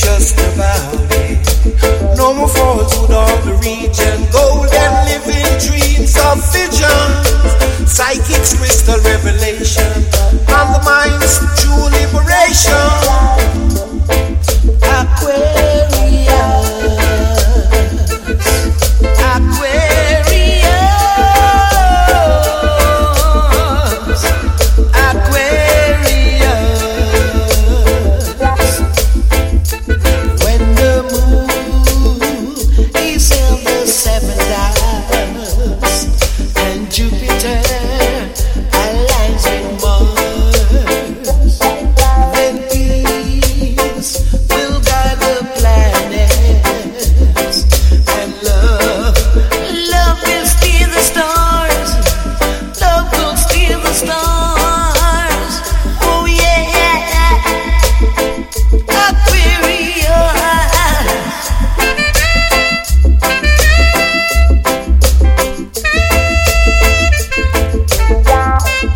just about it. No more falsehood of the region, golden living dreams of visions, psychics, crystal revelation, and the mind's true liberation. Aquarius.